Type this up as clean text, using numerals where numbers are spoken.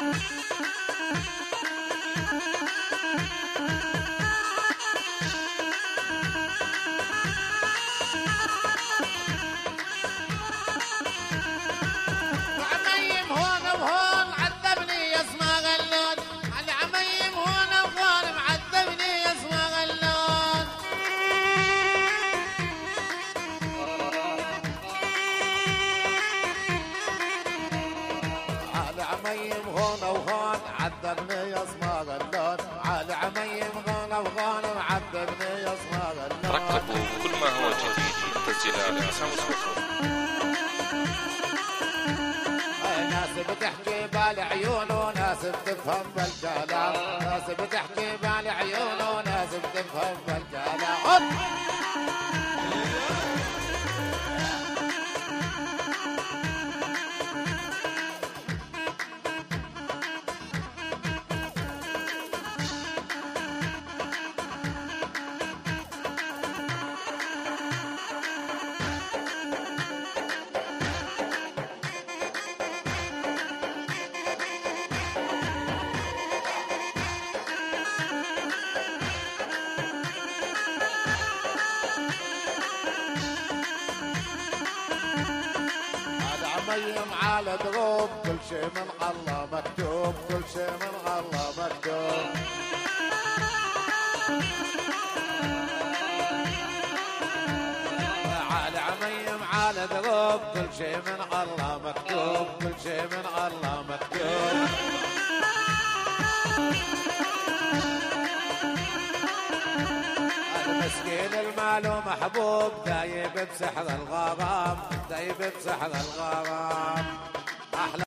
عميم غنى وغان عذبني يا صماغ اللون، على عميم غنى وغان عذبني يا صماغ اللون. رقبوا كل ما هو جديد من تسجيلات حسام الصوت. ناس بتحكي بالعيون وناس بتفهم بالكلام، ناس بتحكي بالعيون وناس بتفهم بالكلام. عميم على دروب كل شي من الله مكتوب، كل شي من الله مكتوب. على عميم على دروب كل شي من الله مكتوب، كل شي من الله مكتوب. مسكين المال ومحبوب دايب بسحر الغرام، دايب بسحر الغرام. أحلى